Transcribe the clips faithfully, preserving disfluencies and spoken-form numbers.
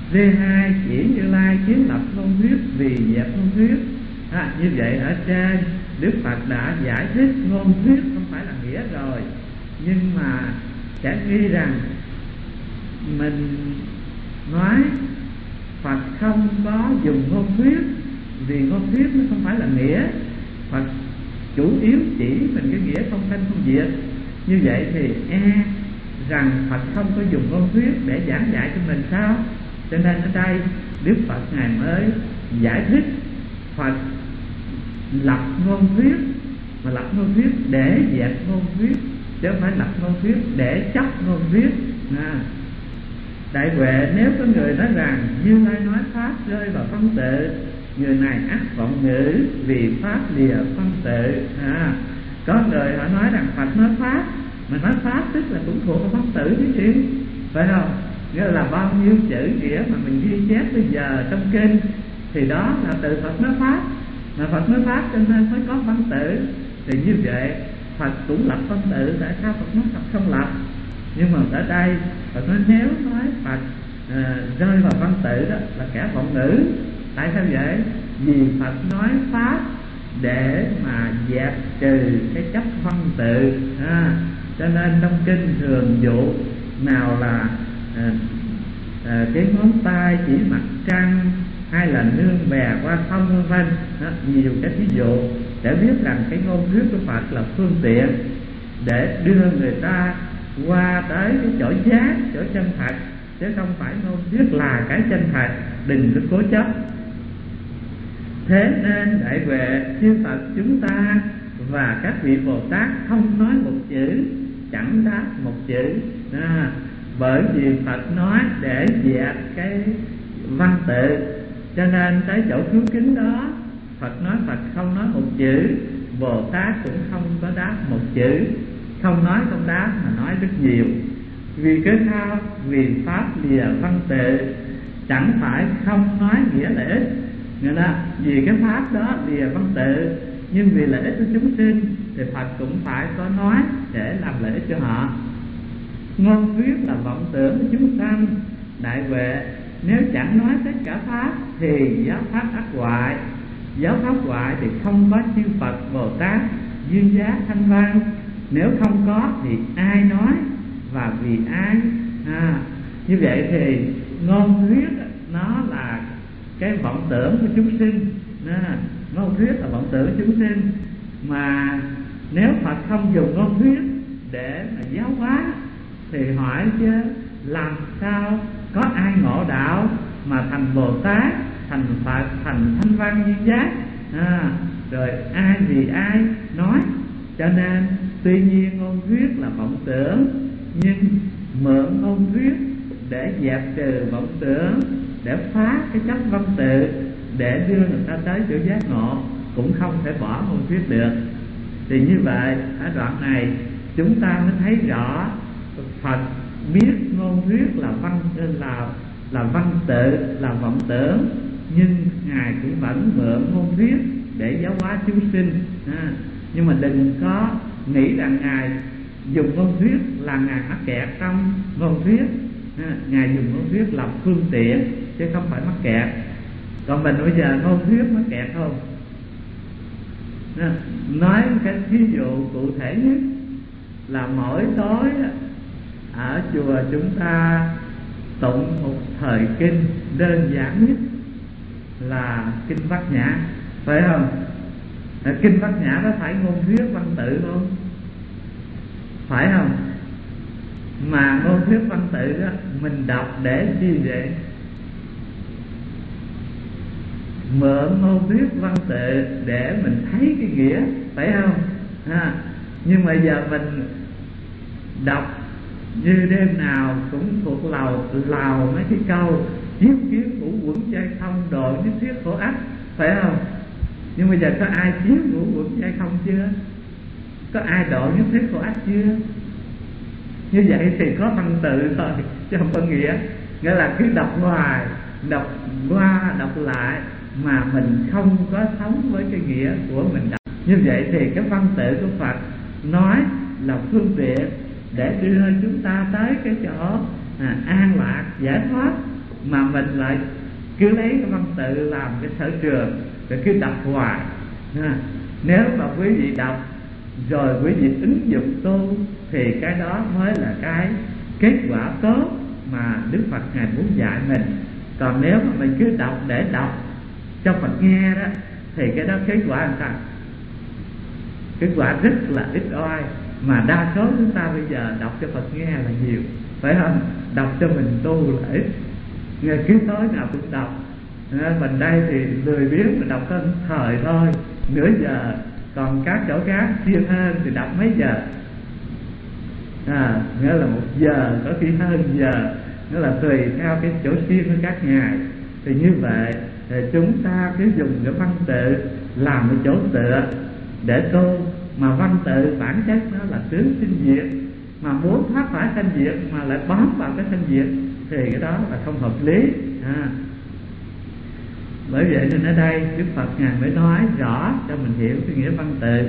D hai chỉ Như Lai kiến lập ngôn thuyết vì dẹp ngôn thuyết. À, như vậy ở trên Đức Phật đã giải thích ngôn thuyết không phải là nghĩa rồi, nhưng mà sẽ ghi rằng mình nói Phật không có dùng ngôn thuyết, vì ngôn thuyết nó không phải là nghĩa. Phật chủ yếu chỉ mình cái nghĩa không sanh không diệt. Như vậy thì e rằng Phật không có dùng ngôn thuyết để giảng dạy cho mình sao? Cho nên ở đây Đức Phật Ngài mới giải thích Phật lập ngôn thuyết, mà lập ngôn thuyết để dẹp ngôn thuyết, chứ không phải lập ngôn thuyết để chấp ngôn thuyết. À, Đại Huệ, nếu có người nói rằng Như Lai nói pháp rơi vào phân tự, người này ác vọng ngữ, vì pháp lìa phân tự. À, có người họ nói rằng Phật nói pháp, mà nói pháp tức là cũng thuộc vào phân tử chứ gì, phải không? Nghĩa là bao nhiêu chữ nghĩa mà mình ghi chép bây giờ trong kinh thì đó là từ Phật nói pháp, mà Phật nói pháp cho nên mới có phân tử. Thì như vậy Phật cũng lập phân tử, tại sao Phật nói Phật không lập? Nhưng mà ở đây Phật nói nếu nói Phật à, rơi vào phân tử đó là kẻ vọng ngữ. Tại sao vậy? Vì Phật nói pháp để mà dẹp trừ cái chấp phân tự. À, cho nên trong kinh thường dụ nào là à, à, cái ngón tay chỉ mặt trăng, hay là nương bè qua sông vân vân, nhiều cái ví dụ để biết rằng cái ngôn thuyết của Phật là phương tiện để đưa người ta qua tới cái chỗ giác, chỗ chân thật, chứ không phải ngôn thuyết là cái chân thật. Đừng có cố chấp. Thế nên Đại Huệ, chư Phật chúng ta và các vị Bồ Tát không nói một chữ, chẳng đáp một chữ. À, bởi vì Phật nói để dẹp cái văn tự, cho nên tới chỗ cứu kính đó Phật nói Phật không nói một chữ, Bồ Tát cũng không có đáp một chữ. Không nói không đáp mà nói rất nhiều. Vì cái sao? Vì pháp lìa văn tự, chẳng phải không nói nghĩa lợi ích. Nghĩa là vì cái pháp đó lìa văn tự, nhưng vì lợi ích của chúng sinh thì Phật cũng phải có nói để làm lợi ích cho họ. Ngôn thuyết là vọng tưởng của chúng sanh. Đại Huệ, nếu chẳng nói tất cả pháp thì giáo pháp ác hoại. Giáo pháp hoại thì không có chư Phật Bồ Tát duyên giác thanh văn. Nếu không có thì ai nói và vì ai? À, như vậy thì ngôn thuyết nó là cái vọng tưởng của chúng sinh. À, ngôn thuyết là vọng tưởng của chúng sinh, mà nếu Phật không dùng ngôn thuyết để mà giáo hóa thì hỏi chứ làm sao có ai ngộ đạo mà thành Bồ Tát, thành Phật, thành thanh văn duyên giác? À, rồi ai vì ai nói? Cho nên tuy nhiên ngôn thuyết là vọng tưởng, nhưng mượn ngôn thuyết để dẹp trừ vọng tưởng, để phá cái chấp văn tự, để đưa người ta tới chỗ giác ngộ, cũng không thể bỏ ngôn thuyết được. Thì như vậy ở đoạn này chúng ta mới thấy rõ Phật biết ngôn thuyết là văn là là văn tự, là vọng tưởng, nhưng Ngài cũng vẫn mượn ngôn thuyết để giáo hóa chúng sinh. À, nhưng mà đừng có nghĩ rằng Ngài dùng ngôn thuyết là Ngài mắc kẹt trong ngôn thuyết. À, Ngài dùng ngôn thuyết làm phương tiện chứ không phải mắc kẹt. Còn mình bây giờ ngôn thuyết mắc kẹt không? À, nói cái ví dụ cụ thể nhất là mỗi tối ở chùa chúng ta tụng một thời kinh đơn giản nhất là kinh Bát Nhã, phải không? Kinh Bát Nhã có phải ngôn thuyết văn tự không? Phải không? Mà ngôn thuyết văn tự đó mình đọc để chi vậy? Mượn ngôn thuyết văn tự để mình thấy cái nghĩa, phải không? À, nhưng mà giờ mình đọc như đêm nào cũng thuộc lầu lào mấy cái câu chiếu kiến ngũ quẩn chay không, độ nhất thiết khổ ách, phải không? Nhưng bây giờ có ai chiếu ngũ quẩn chay không chưa? Có ai độ nhất thiết khổ ách chưa? Như vậy thì có văn tự thôi chứ không có nghĩa. Nghĩa là cứ đọc ngoài, đọc qua, đọc lại mà mình không có sống với cái nghĩa của mình đọc. Như vậy thì cái văn tự của Phật nói là phương tiện để đưa chúng ta tới cái chỗ à, an lạc, giải thoát. mà mình lại cứ lấy cái văn tự làm cái sở trường rồi cứ đọc hoài. À, nếu mà quý vị đọc rồi quý vị ứng dụng tu thì cái đó mới là cái kết quả tốt mà Đức Phật Ngài muốn dạy mình. Còn nếu mà mình cứ đọc để đọc cho Phật nghe đó thì cái đó kết quả làm sao? Kết quả rất là ít oi. Mà đa số chúng ta bây giờ đọc cho Phật nghe là nhiều, phải không? Đọc cho mình tu là ít. Nghe cứ tối nào cũng đọc. À, mình đây thì lười biếng mình đọc có thời thôi, nửa giờ. Còn các chỗ khác siêng hơn thì đọc mấy giờ? À, nghĩa là một giờ, có khi hơn giờ. Nghĩa là tùy theo cái chỗ siêng của các ngài. Thì như vậy thì chúng ta cứ dùng cái văn tự làm cái chỗ tựa để tu. Mà văn tự bản chất nó là tướng sinh diệt, mà muốn thoát khỏi sanh diệt mà lại bám vào cái sanh diệt thì cái đó là không hợp lý. À, bởi vậy nên ở đây Đức Phật Ngài mới nói rõ cho mình hiểu cái nghĩa văn tự.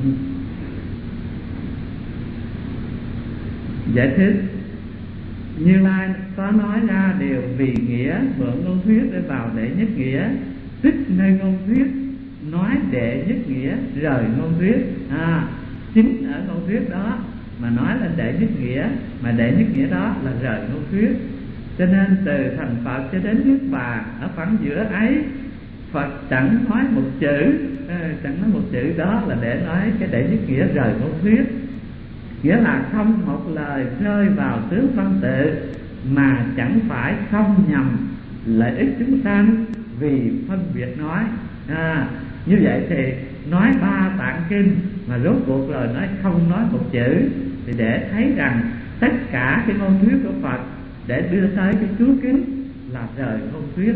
Giải thích Như Lai có nói ra đều vì nghĩa mượn ngôn thuyết để vào đệ nhất nghĩa, tích nơi ngôn thuyết nói đệ nhất nghĩa rời ngôn thuyết. À, chính ở ngôn thuyết đó mà nói là đệ nhất nghĩa, mà đệ nhất nghĩa đó là rời ngôn thuyết. Cho nên từ thành Phật cho đến Niết Bàn ở khoảng giữa ấy, Phật chẳng nói một chữ, chẳng nói một chữ, đó là để nói cái đệ nhất nghĩa rời ngôn thuyết. Nghĩa là không một lời rơi vào tướng văn tự, mà chẳng phải không nhằm lợi ích chúng sanh vì phân biệt nói. À, như vậy thì nói ba tạng kinh mà rốt cuộc rồi nói không nói một chữ, thì để thấy rằng tất cả cái ngôn thuyết của Phật để đưa tới cái chú kính là rời ngôn thuyết.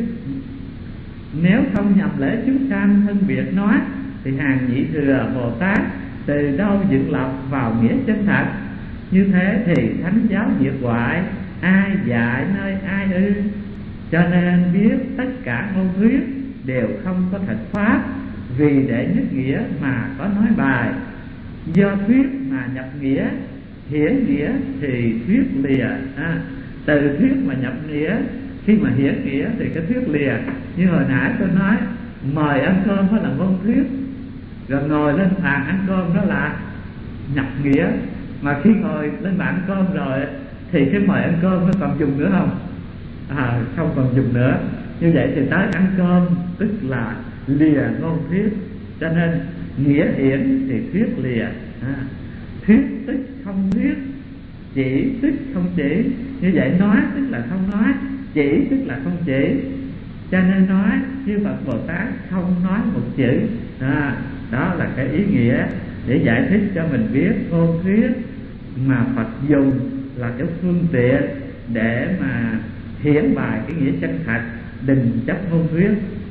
Nếu không nhằm lễ chúng sanh phân biệt nói thì hàng nhị thừa Bồ Tát từ đâu dựng lập vào nghĩa chân thật? Như thế thì thánh giáo diệt hoại, ai dạy nơi ai ư? Cho nên biết tất cả ngôn thuyết đều không có thật pháp, vì để nhất nghĩa mà có nói bài. Do thuyết mà nhập nghĩa, hiển nghĩa thì thuyết lìa. À, từ thuyết mà nhập nghĩa, khi mà hiển nghĩa thì cái thuyết lìa. Như hồi nãy tôi nói mời ăn cơm đó là ngôn thuyết, rồi ngồi lên bàn ăn cơm đó là nhập nghĩa. Mà khi ngồi lên bàn ăn cơm rồi thì cái mời ăn cơm nó còn dùng nữa không? À, không còn dùng nữa. Như vậy thì tới ăn cơm tức là lìa ngôn thuyết. Cho nên nghĩa hiển thì thuyết lìa. À, thuyết tức không thuyết, chỉ tức không chỉ. Như vậy nói tức là không nói, chỉ tức là không chỉ. Cho nên nói chư Phật Bồ Tát không nói một chữ. À, đó là cái ý nghĩa để giải thích cho mình biết ngôn thuyết mà Phật dùng là cái phương tiện để mà hiển bày cái nghĩa chân thật, đừng chấp ngôn thuyết.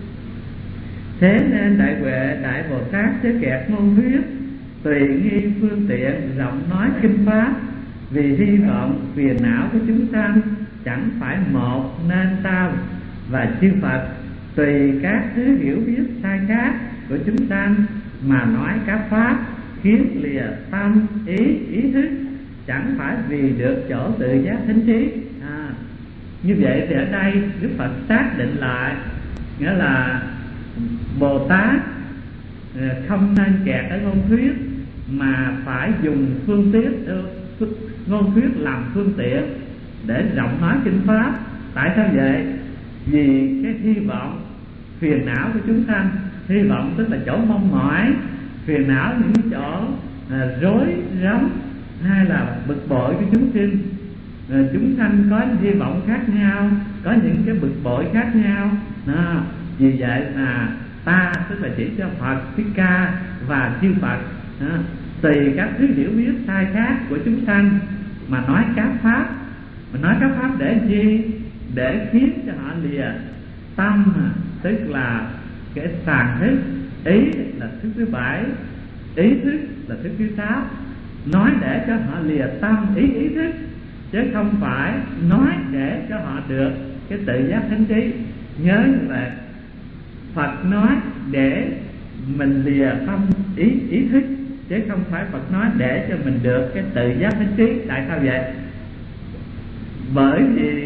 Thế nên đại huệ đại Bồ Tát chớ kẹt ngôn thuyết, tùy nghi phương tiện rộng nói kinh pháp, vì hy vọng phiền não của chúng sanh chẳng phải một nên sao. Và chư Phật tùy các thứ hiểu biết sai khác của chúng sanh mà nói các pháp, khiến lìa tâm ý ý thức, chẳng phải vì được chỗ tự giác thính trí. À, như vậy thì ở đây Đức Phật xác định lại, nghĩa là Bồ Tát không nên kẹt ở ngôn thuyết, mà phải dùng phương tiện ngôn thuyết làm phương tiện để rộng nói kinh pháp. Tại sao vậy? Vì cái hy vọng phiền não của chúng sanh, hy vọng tức là chỗ mong mỏi, phiền não những chỗ à, rối rắm hay là bực bội của chúng sinh. À, chúng sanh có hy vọng khác nhau, có những cái bực bội khác nhau. À, vì vậy mà ta tức là chỉ cho Phật Thích Ca và chư Phật à, tùy các thứ hiểu biết sai khác của chúng sanh mà nói các pháp. Mà nói các pháp để chi? Để khiến cho họ lìa tâm, tức là cái tàn thức, ý là thức thứ bảy, ý thức là thức thứ sáu. Nói để cho họ lìa tâm ý ý thức, chứ không phải nói để cho họ được cái tự giác thánh trí. Nhớ như vậy, Phật nói để mình lìa tâm ý ý thức, chứ không phải Phật nói để cho mình được cái tự giác thánh trí. Tại sao vậy? Bởi vì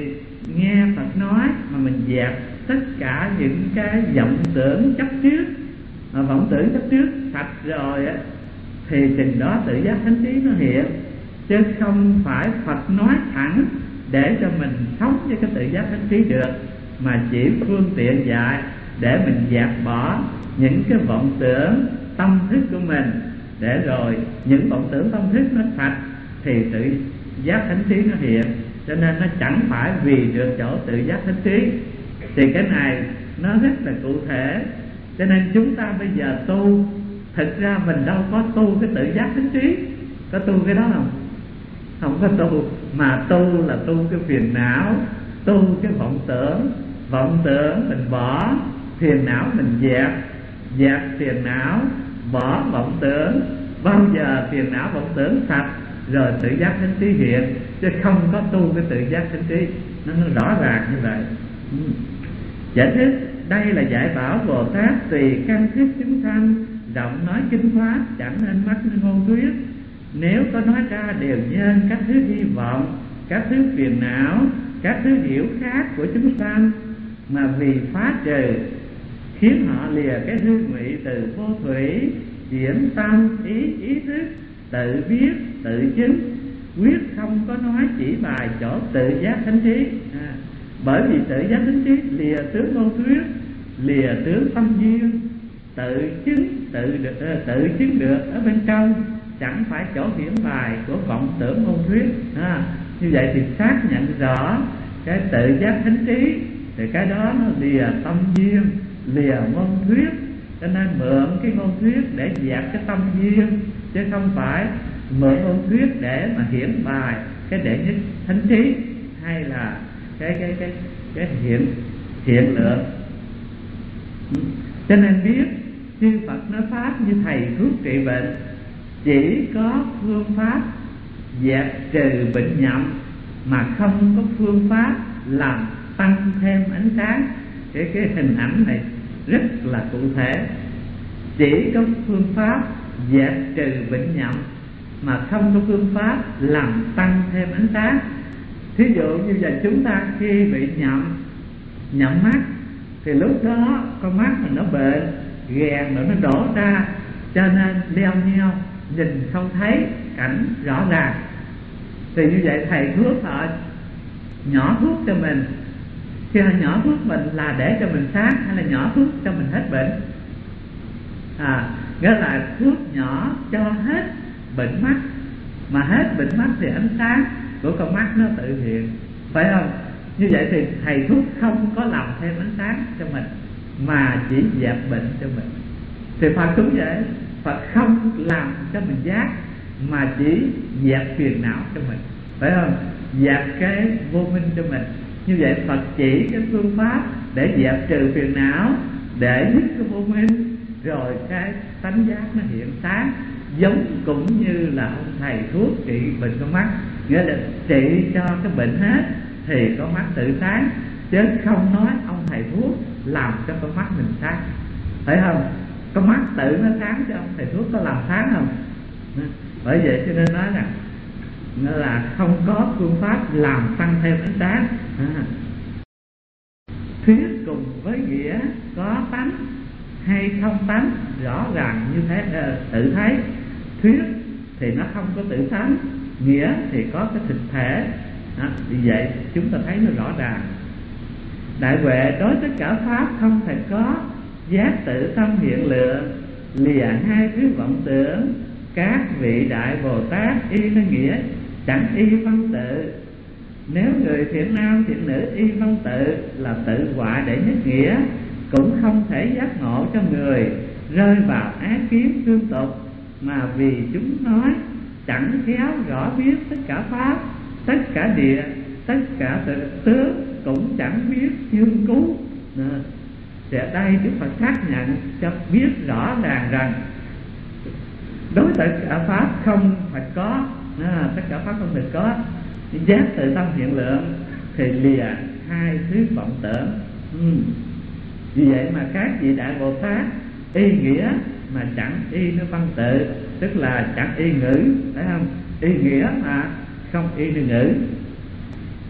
nghe Phật nói mà mình dẹp tất cả những cái vọng tưởng chấp trước, mà vọng tưởng chấp trước sạch rồi á, thì chừng đó tự giác thánh trí nó hiện. Chứ không phải Phật nói thẳng để cho mình sống với cái tự giác thánh trí được, mà chỉ phương tiện dạy để mình dẹp bỏ những cái vọng tưởng tâm thức của mình, để rồi những vọng tưởng tâm thức nó sạch thì tự giác thánh trí nó hiện. Cho nên nó chẳng phải vì được chỗ tự giác thánh trí. Thì cái này nó rất là cụ thể. Cho nên chúng ta bây giờ tu, thực ra mình đâu có tu cái tự giác thánh trí. Có tu cái đó không? Không có tu. Mà tu là tu cái phiền não, tu cái vọng tưởng. Vọng tưởng mình bỏ, phiền não mình dẹp. Dẹp phiền não, bỏ vọng tưởng. Bao giờ phiền não vọng tưởng sạch rồi tự giác thánh trí hiện. Chứ không có tu cái tự giác thánh trí. Nó, nó rõ ràng như vậy. Giải thích đây là dạy bảo Bồ Tát tùy căn thức chúng sanh, rộng nói kinh pháp chẳng nên mắc ngôn thuyết. Nếu có nói ra đều nhân các thứ hy vọng, các thứ phiền não, các thứ hiểu khác của chúng sanh, mà vì phá trừ khiến họ lìa cái hư ngụy từ vô thủy, chuyển tâm ý ý thức, tự biết tự chứng, quyết không có nói chỉ bài chỗ tự giác thánh trí. À, bởi vì tự giác thánh trí lìa tướng ngôn thuyết, lìa tướng tâm duyên, tự chứng tự được, tự chứng được ở bên trong, chẳng phải chỗ hiển bài của vọng tưởng ngôn thuyết. À, như vậy thì xác nhận rõ cái tự giác thánh trí thì cái đó nó lìa tâm duyên, lìa ngôn thuyết. Cho nên mượn cái ngôn thuyết để dẹp cái tâm duyên, chứ không phải mượn ngôn thuyết để mà hiển bài cái đệ nhất thánh trí, hay là cái cái cái cái hiện hiện lượng. Cho nên biết chư Phật nói pháp như thầy thuốc trị bệnh, chỉ có phương pháp dẹp trừ bệnh nhậm, mà không có phương pháp làm tăng thêm ánh sáng. Cái cái hình ảnh này rất là cụ thể. Chỉ có phương pháp dẹp trừ bệnh nhậm, mà không có phương pháp làm tăng thêm ánh sáng. Thí dụ như giờ chúng ta khi bị nhậm nhậm mắt, thì lúc đó con mắt mình nó bệnh, ghèn rồi nó đổ ra, cho nên leo nheo nhìn không thấy cảnh rõ ràng. Thì như vậy thầy thuốc họ nhỏ thuốc cho mình, khi họ nhỏ thuốc mình là để cho mình sáng, hay là nhỏ thuốc cho mình hết bệnh? À, nghĩa là thuốc nhỏ cho hết bệnh mắt, mà hết bệnh mắt thì ánh sáng của con mắt nó tự hiện, phải không? Như vậy thì thầy thuốc không có làm thêm ánh sáng cho mình, mà chỉ dẹp bệnh cho mình. Thì Phật cũng vậy, Phật không làm cho mình giác, mà chỉ dẹp phiền não cho mình, phải không? Dẹp cái vô minh cho mình. Như vậy Phật chỉ cái phương pháp để dẹp trừ phiền não, để dứt cái vô minh, rồi cái tánh giác nó hiện sáng. Giống cũng như là ông thầy thuốc trị bệnh con mắt, nghĩa là trị cho cái bệnh hết thì con mắt tự sáng, chứ không nói ông thầy thuốc làm cho con mắt mình sáng, phải không? Con mắt tự nó sáng, chứ ông thầy thuốc có làm sáng không? Bởi vậy cho nên nói rằng nó là không có phương pháp làm tăng thêm ánh sáng. À, thuyết cùng với nghĩa có tánh hay không tánh rõ ràng như thế, uh, tự thấy. Thuyết thì nó không có tự tánh, nghĩa thì có cái thực thể. À, vì vậy chúng ta thấy nó rõ ràng. Đại huệ đối tất cả pháp không thể có, giác tự tâm hiện lượng, lìa hai thứ vọng tưởng. Các vị đại Bồ Tát y nó nghĩa, chẳng y văn tự. Nếu người thiện nam thiện nữ y văn tự là tự họa để nhất nghĩa, cũng không thể giác ngộ cho người rơi vào ác kiến tương tục. Mà vì chúng nói chẳng khéo rõ biết tất cả pháp, tất cả địa, tất cả tự tướng, cũng chẳng biết chương cứu. Thì ở đây Đức Phật xác nhận cho biết rõ ràng rằng đối tất cả pháp không phải có, à, tất cả pháp không phải có, giác tự tâm hiện lượng thì lìa hai thứ vọng tưởng. Ừ. Vì vậy mà các vị đại Bồ Tát y nghĩa mà chẳng y nó văn tự, tức là chẳng y ngữ, phải không? Y nghĩa mà không y ngữ.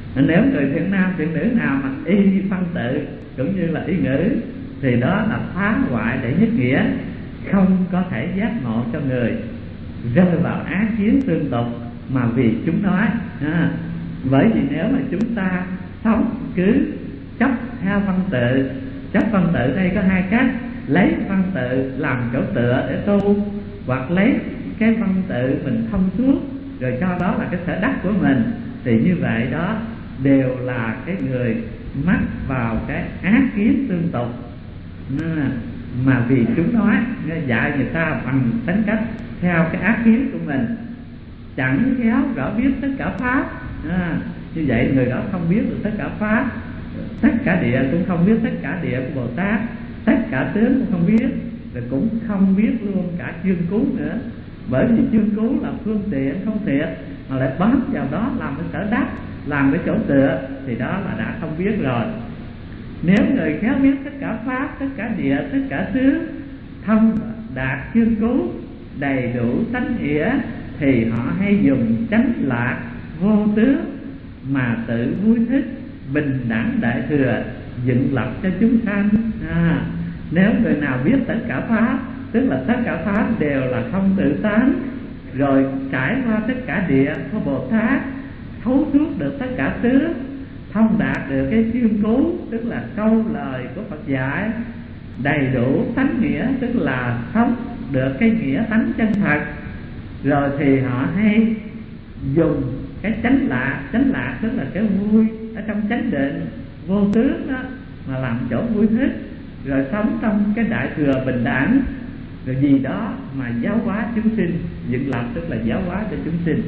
Nếu người thiện nam thiện nữ nào mà y phân tự cũng như là y ngữ thì đó là phá hoại để nhất nghĩa, không có thể giác ngộ cho người, rơi vào ác kiến tương tục mà vì chúng nói. À, bởi vì nếu mà chúng ta sống cứ chấp theo văn tự, chấp văn tự đây có hai cách: lấy văn tự làm chỗ tựa để tu, hoặc lấy cái văn tự mình thông suốt rồi cho đó là cái sở đắc của mình, thì như vậy đó đều là cái người mắc vào cái ác kiến tương tục. À, mà vì chúng nói dạy người ta bằng tính cách theo cái ác kiến của mình, chẳng khéo rõ biết tất cả pháp. À, như vậy người đó không biết được tất cả pháp, tất cả địa cũng không biết tất cả địa của Bồ Tát, tất cả tướng cũng không biết, rồi cũng không biết luôn cả chương cứu nữa. Bởi vì chương cứu là phương tiện không thiện, mà lại bám vào đó làm cái sở đắc, làm cái chỗ tựa, thì đó là đã không biết rồi. Nếu người khéo biết tất cả pháp, tất cả địa, tất cả xứ, thông đạt chương cứu, đầy đủ tánh nghĩa, thì họ hay dùng chánh lạc vô tướng mà tự vui thích, bình đẳng đại thừa, dựng lập cho chúng sanh. À, nếu người nào biết tất cả pháp, tức là tất cả pháp đều là không tự tánh, rồi trải qua tất cả địa của Bồ Tát, thấu suốt được tất cả tướng, thông đạt được cái chuyên cứu, tức là câu lời của Phật dạy, đầy đủ tánh nghĩa, tức là sống được cái nghĩa tánh chân thật, rồi thì họ hay dùng cái chánh lạc. Chánh lạc tức là cái vui ở trong chánh định vô tướng đó, mà làm chỗ vui thích, rồi sống trong cái đại thừa bình đẳng, rồi gì đó mà giáo hóa chúng sinh. Dựng lập tức là giáo hóa cho chúng sinh.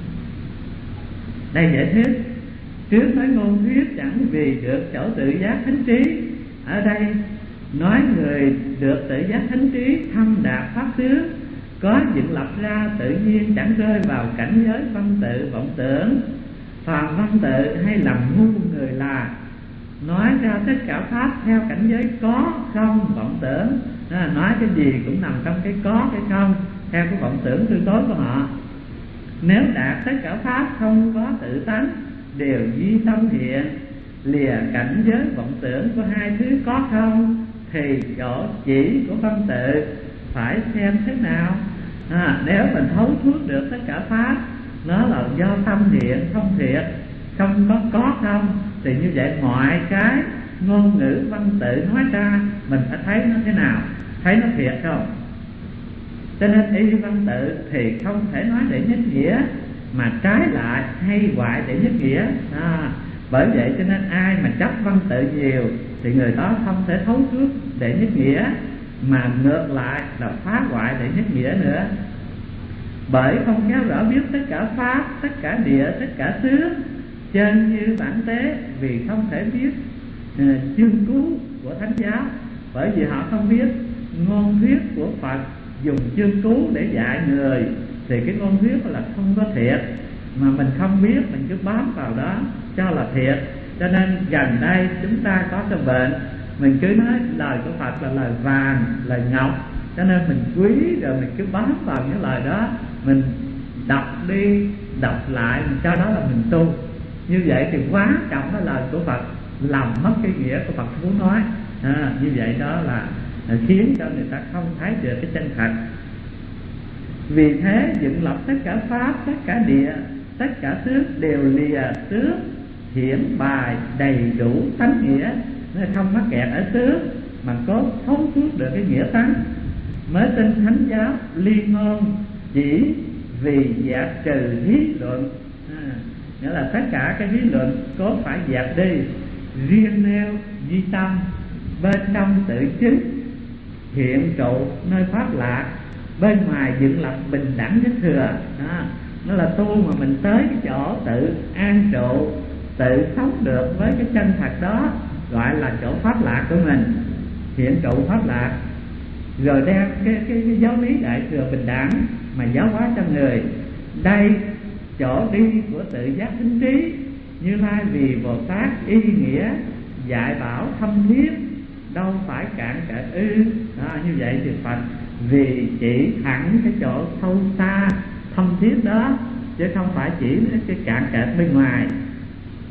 Đây giải thích trước nói ngôn thuyết chẳng vì được chỗ tự giác thánh trí. Ở đây nói người được tự giác thánh trí, thâm đạt pháp tướng, có dựng lập ra tự nhiên chẳng rơi vào cảnh giới văn tự vọng tưởng. Phàm văn tự hay làm ngu người là nói ra tất cả pháp theo cảnh giới có không vọng tưởng. À, nói cái gì cũng nằm trong cái có cái không, theo cái vọng tưởng tư tối của họ. Nếu đạt tất cả pháp không có tự tánh, đều duy tâm hiện, lìa cảnh giới vọng tưởng của hai thứ có không, thì chỗ chỉ của văn tự phải xem thế nào. À, nếu mình thấu suốt được tất cả pháp, nó là do tâm thiện không thiện, không có có không, thì như vậy mọi cái ngôn ngữ văn tự nói ra mình phải thấy nó thế nào, thấy nó thiệt không. Cho nên y văn tự thì không thể nói để nhất nghĩa, mà trái lại hay hoại để nhất nghĩa. À, bởi vậy cho nên ai mà chấp văn tự nhiều thì người đó không thể thấu suốt để nhất nghĩa, mà ngược lại là phá hoại để nhất nghĩa nữa. Bởi không khéo rõ biết tất cả pháp, tất cả địa, tất cả xứ, chân như bản tế, vì không thể biết uh, chương cứu của thánh giáo. Bởi vì họ không biết ngôn thuyết của Phật dùng chương cứu để dạy người, thì cái ngôn thuyết là không có thiệt, mà mình không biết mình cứ bám vào đó cho là thiệt. Cho nên gần đây chúng ta có cái bệnh, mình cứ nói lời của Phật là lời vàng, lời ngọc, cho nên mình quý, rồi mình cứ bám vào những lời đó, mình đọc đi đọc lại, mình cho đó là mình tu. Như vậy thì quá trọng cái lời của Phật, làm mất cái nghĩa của Phật muốn nói. À, như vậy đó là khiến cho người ta không thấy được cái chân thật. Vì thế dựng lập tất cả pháp, tất cả địa, tất cả xứ đều lìa xứ, hiển bài đầy đủ tánh nghĩa, nó không mắc kẹt ở xứ, mà có thấu suốt được cái nghĩa tánh, mới tin thánh giáo liên ngôn, chỉ vì dẹp trừ lý luận. À, nghĩa là tất cả cái lý luận có phải dẹp đi, riêng nêu duy tâm, bên trong tự chứng hiện trụ nơi pháp lạc, bên ngoài dựng lập bình đẳng nhất thừa. À, nó là tu mà mình tới cái chỗ tự an trụ, tự sống được với cái chân thật đó, gọi là chỗ pháp lạc của mình, hiện trụ pháp lạc, rồi đem cái, cái, cái giáo lý đại thừa bình đẳng mà giáo hóa cho người. Đây chỗ đi của tự giác thính trí, Như Lai vì Bồ Tát y nghĩa dạy bảo thâm thiết, đâu phải cạn cạn ư. À, như vậy thì Phật vì chỉ thẳng cái chỗ sâu xa thâm thiết đó, chứ không phải chỉ cái cạn cạn bên ngoài.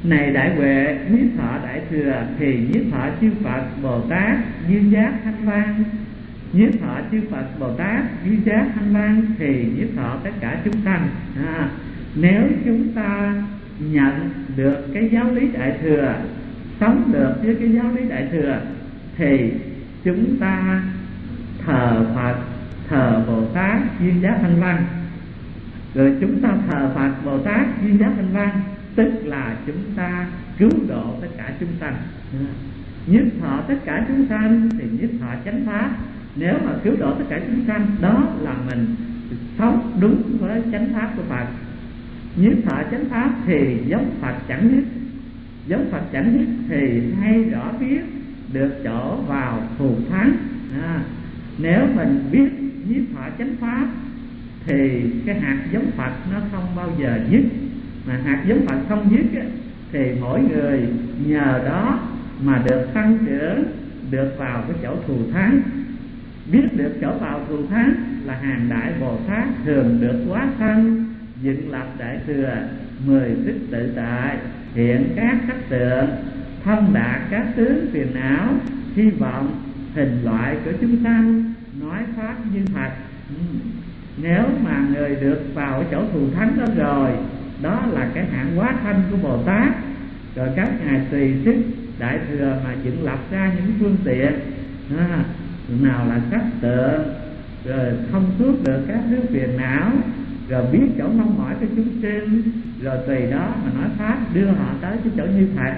Này đại huệ nhiếp thọ đại thừa, thì nhiếp thọ chư Phật Bồ Tát duyên giác thanh văn. Nhiếp thọ chư Phật Bồ Tát duyên giác thanh văn, thì nhiếp thọ tất cả chúng sanh. à, Nếu chúng ta nhận được cái giáo lý đại thừa, sống được với cái giáo lý đại thừa, thì chúng ta thờ Phật, thờ Bồ Tát duyên giác thanh văn. Rồi chúng ta thờ Phật Bồ Tát duyên giác thanh văn, tức là chúng ta cứu độ tất cả chúng sanh. Nhiếp thọ tất cả chúng sanh thì nhiếp thọ chánh pháp. Nếu mà cứu độ tất cả chúng sanh, đó là mình sống đúng với chánh pháp của Phật. Nhiếp thọ chánh pháp thì giống Phật chẳng nhất. Giống Phật chẳng nhất thì hay rõ biết được chỗ vào thù thắng. à, Nếu mình biết nhiếp thọ chánh pháp thì cái hạt giống Phật nó không bao giờ dứt. Mà hạt giống Phật không dứt á, thì mỗi người nhờ đó mà được tăng trưởng, được vào cái chỗ thù thắng. Biết được chỗ vào thù thắng là hàng đại Bồ Tát thường được hóa thân, dựng lập đại thừa, mười sức tự tại, hiện các cách tượng, thông đạt các tướng phiền não, hy vọng hình loại của chúng sanh, nói pháp như thật. Nếu mà người được vào cái chỗ thù thắng đó rồi, đó là cái hạng hóa thân của Bồ Tát. Rồi các ngài tùy sức đại thừa mà dựng lập ra những phương tiện, à, nào là sắc tượng, rồi thông suốt được các thứ phiền não, rồi biết chỗ mong mỏi của chúng sinh, rồi tùy đó mà nói pháp đưa họ tới cái chỗ như thật.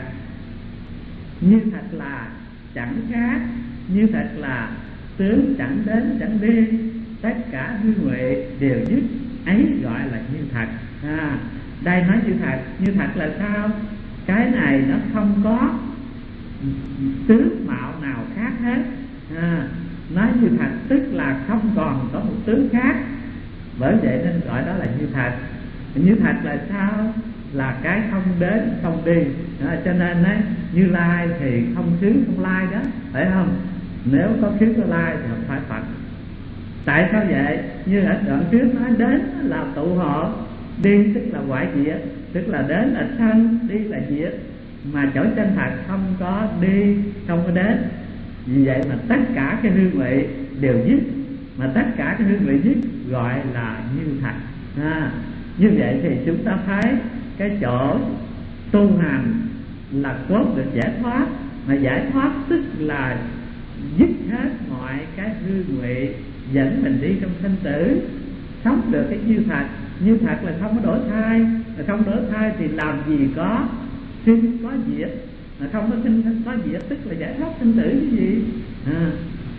Như thật là chẳng khác, như thật là tướng chẳng đến chẳng đi, tất cả hư huệ đều dứt, ấy gọi là như thật. à, Đây nói như thật, như thật là sao? Cái này nó không có tướng mạo nào khác hết. à, Nói như thật tức là không còn có một tướng khác. Bởi vậy nên gọi đó là như thật. Như thật là sao? Là cái không đến không đi. à, Cho nên ấy, Như Lai thì không xứ không lai đó, phải không? Nếu có xứ có lai thì không phải Phật. Tại sao vậy? Như ở đoạn trước nói đến là tụ hộ, đi tức là hoại diệt, tức là đến là sanh, đi là diệt. Mà chỗ chân thật không có đi, không có đến. Vì vậy mà tất cả cái hương vị đều dứt. Mà tất cả cái hương vị dứt gọi là như thật. à, Như vậy thì chúng ta thấy cái chỗ tu hành là cốt được giải thoát. Mà giải thoát tức là dứt hết mọi cái hương vị dẫn mình đi trong sinh tử, sống được cái như thật. Như thật là không có đổi thai, mà không đổi thai thì làm gì có sinh có diệt, mà không có sinh có diệt tức là giải thoát sinh tử cái gì. à.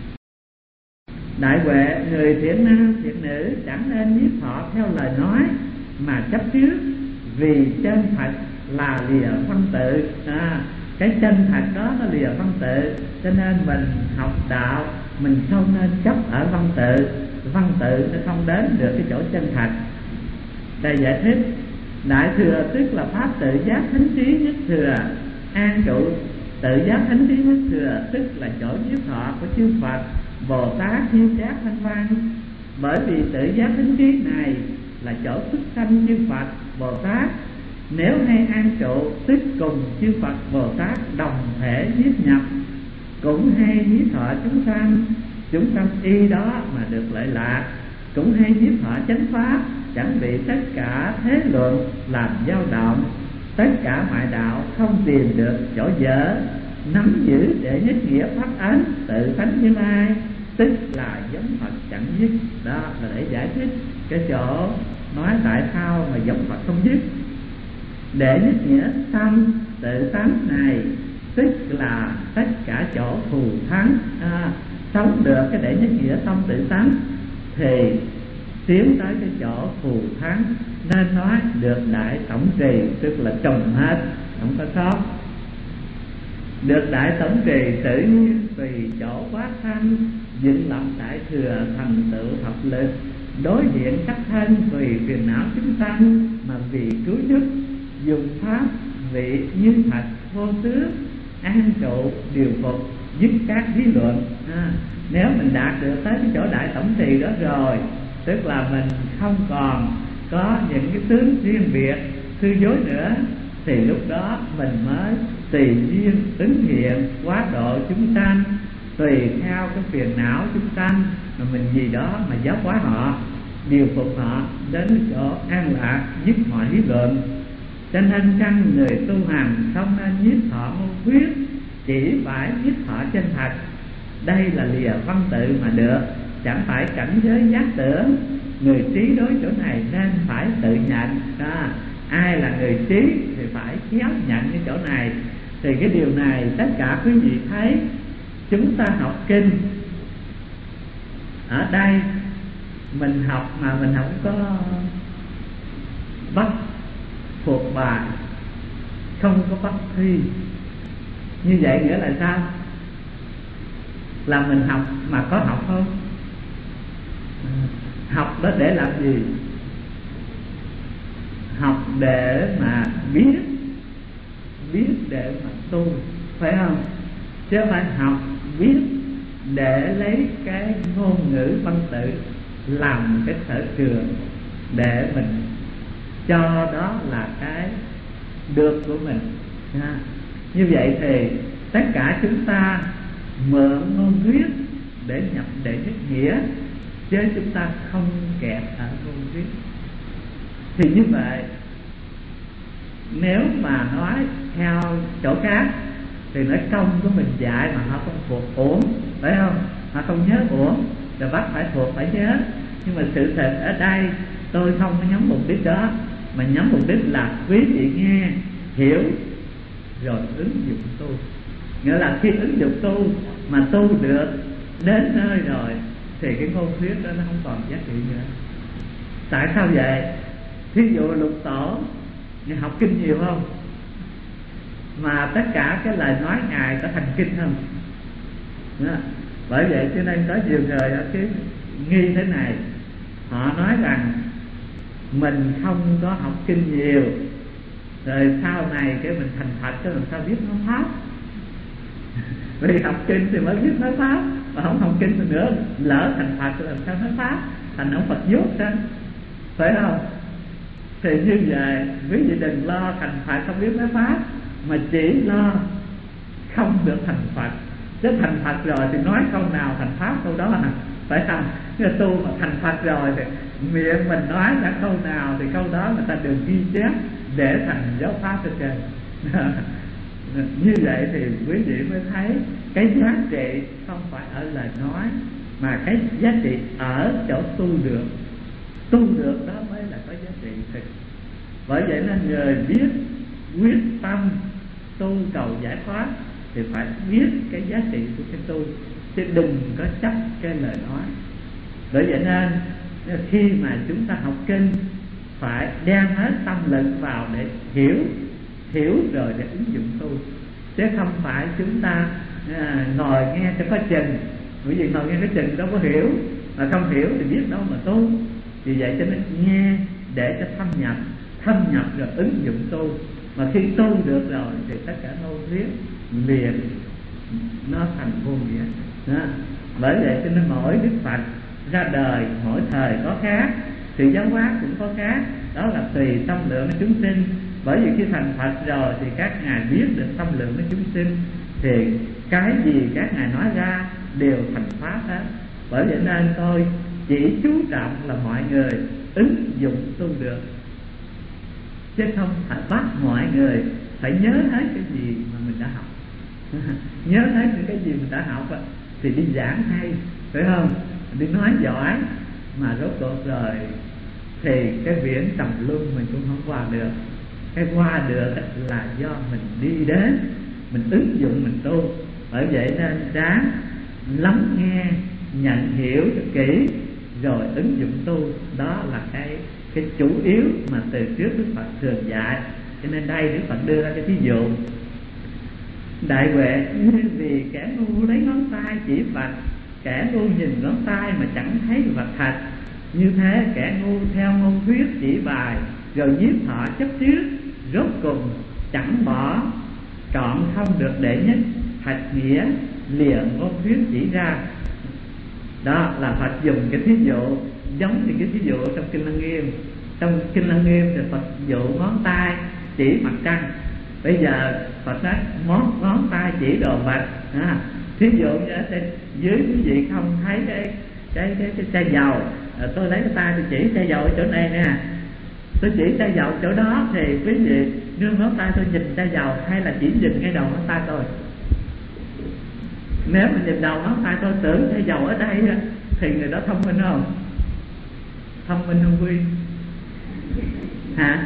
Đại huệ người thiện nam thiện nữ chẳng nên nhiếp thọ theo lời nói mà chấp trước, vì chân thật là lìa văn tự. à, Cái chân thật đó nó lìa văn tự, cho nên mình học đạo mình không nên chấp ở văn tự. Văn tự nó không đến được cái chỗ chân thật. Đây giải thích đại thừa tức là pháp tự giác thánh trí nhất thừa. An trụ tự giác thánh trí nhất thừa tức là chỗ nhiếp thọ của chư Phật Bồ Tát duyên giác thanh văn. Bởi vì tự giác thánh trí này là chỗ xuất sanh chư Phật Bồ Tát. Nếu hay an trụ tức cùng chư Phật Bồ Tát đồng thể nhiếp nhập, cũng hay nhiếp thọ chúng sanh. Chúng sanh y đó mà được lợi lạc, cũng hay nhiếp thọ chánh pháp, chẳng bị tất cả thế luận làm dao động. Tất cả mọi đạo không tìm được chỗ dở, nắm giữ để nhất nghĩa pháp ấn tự tánh Như Lai, tức là giống Phật chẳng dứt. Đó là để giải thích cái chỗ nói tại sao mà giống Phật không dứt. Để nhất nghĩa tâm tự tánh này tức là tất cả chỗ thù thắng. à, Sống được cái để nhất nghĩa tâm tự tánh thì tiến tới cái chỗ thù thắng. Nên nói được đại tổng trì, tức là trùng hết, không có sót. Được đại tổng trì tự nhiên tùy chỗ quá thanh, dựng lập đại thừa thành tựu hợp lực. Đối diện các thân tùy phiền não chúng sanh, mà vì cứu giúp dùng pháp vị như thật vô tướng, an trụ điều phục dứt các lý luận. à, Nếu mình đạt được tới cái chỗ đại tổng trì đó rồi, tức là mình không còn có những cái tướng riêng biệt hư dối nữa, thì lúc đó mình mới tùy duyên ứng hiện quá độ chúng sanh, tùy theo cái phiền não chúng sanh mà mình gì đó mà giáo hóa họ, điều phục họ đến chỗ an lạc, dứt mọi lý luận. Cho nên căn người tu hành không nên nhiếp thọ ngôn thuyết, chỉ phải nhiếp thọ chân thật. Đây là lìa văn tự mà được, chẳng phải cảnh giới giác tưởng. Người trí đối chỗ này nên phải tự nhận đó. Ai là người trí thì phải khéo nhận cái chỗ này. Thì cái điều này tất cả quý vị thấy, chúng ta học kinh ở đây mình học mà mình không có bắt thuộc bài, không có bắt thi, như vậy nghĩa là sao? Là mình học mà có học không? Học đó để làm gì? Học để mà biết, biết để mà tu, phải không? Chứ phải học biết để lấy cái ngôn ngữ văn tự làm cái sở trường, để mình cho đó là cái được của mình. À, như vậy thì tất cả chúng ta mượn ngôn thuyết để nhập để nhất nghĩa, chứ chúng ta không kẹt ở ngôn thuyết. Thì như vậy, nếu mà nói theo chỗ khác thì nói công của mình dạy mà họ không thuộc uổng, phải không? Họ không nhớ uổng, rồi bắt phải thuộc phải nhớ. Nhưng mà sự thật ở đây tôi không có nhắm mục đích đó, mà nhắm mục đích là quý vị nghe, hiểu rồi ứng dụng tu. Nghĩa là khi ứng dụng tu mà tu được đến nơi rồi thì cái ngôn thuyết đó nó không còn giá trị nữa. Tại sao vậy? Thí dụ Lục Tổ học kinh nhiều không? Mà tất cả cái lời nói Ngài có thành kinh không? Đó. Bởi vậy cho nên có nhiều người ở cái nghi thế này, họ nói rằng mình không có học kinh nhiều, rồi sau này cái mình thành Phật cho làm sao biết nói pháp. Vì học kinh thì mới biết nói pháp, mà không học kinh thì nữa lỡ thành Phật thì làm sao nói pháp, thành ông Phật dốt sao, phải không? Thì như vậy quý vị đừng lo thành Phật không biết nói pháp, mà chỉ lo không được thành Phật. Chứ thành Phật rồi thì nói câu nào thành pháp câu đó à, phải không? Người tu mà thành Phật rồi thì miệng mình nói ra câu nào thì câu đó người ta đừng ghi chép để thành giáo pháp cho trời. Như vậy thì quý vị mới thấy cái giá trị không phải ở lời nói, mà cái giá trị ở chỗ tu được. Tu được đó mới là có giá trị thực. Bởi vậy nên người biết quyết tâm tu cầu giải thoát thì phải biết cái giá trị của cái tu, chứ đừng có chấp cái lời nói. Bởi vậy nên khi mà chúng ta học kinh phải đem hết tâm lực vào để hiểu, hiểu rồi để ứng dụng tu, chứ không phải chúng ta à, ngồi nghe cho có chừng. Bởi vì ngồi nghe cái chừng đâu có hiểu, mà không hiểu thì biết đâu mà tu. Vì vậy cho nên nghe để cho thâm nhập, thâm nhập rồi ứng dụng tu. Mà khi tu được rồi thì tất cả ngôn thuyết liền nó thành vô nghĩa đó. Bởi vậy cho nên mỗi Đức Phật ra đời mỗi thời có khác, sự giáo hóa cũng có khác, đó là tùy tâm lượng của chúng sinh. Bởi vì khi thành Phật rồi thì các ngài biết được tâm lượng của chúng sinh, thì cái gì các ngài nói ra đều thành pháp hết. Bởi vậy nên tôi chỉ chú trọng là mọi người ứng dụng tu được, chứ không phải bắt mọi người phải nhớ hết cái gì mà mình đã học. Nhớ hết những cái gì mình đã học thì đi giảng hay, phải không? Đi nói giỏi, mà rốt cuộc rồi thì cái viễn tầm luân mình cũng không qua được. Cái qua được là do mình đi đến, mình ứng dụng, mình tu. Bởi vậy nên ráng lắng nghe, nhận hiểu cho kỹ rồi ứng dụng tu. Đó là cái cái chủ yếu mà từ trước Đức Phật thường dạy. Cho nên đây Đức Phật đưa ra cái ví dụ: đại huệ vì kẻ ngu lấy ngón tay chỉ vật, kẻ ngu nhìn ngón tay mà chẳng thấy vật thật. Như thế kẻ ngu theo ngôn thuyết chỉ bài, rồi nhiếp thọ chấp trước, rốt cùng chẳng bỏ, trọn không được đệ nhất. Thật nghĩa lìa ngôn thuyết chỉ ra. Đó là Phật dùng cái thí dụ giống như cái thí dụ trong Kinh Lăng Nghiêm. Trong Kinh Lăng Nghiêm thì Phật dụ ngón tay chỉ mặt trăng. Bây giờ Phật nói ngón, ngón tay chỉ đồ vật. à, Thí dụ như ở trên dưới quý vị không thấy cái cái cái, cái chai dầu, à, tôi lấy cái tay tôi chỉ chai dầu ở chỗ này nè, tôi chỉ chai dầu chỗ đó, thì quý vị nương ngón tay tôi nhìn chai dầu hay là chỉ nhìn ngay đầu ngón tay tôi? Nếu mà nhìn đầu ngón tay tôi tưởng chai dầu ở đây thì người đó thông minh không? Thông minh không Quy? Hả?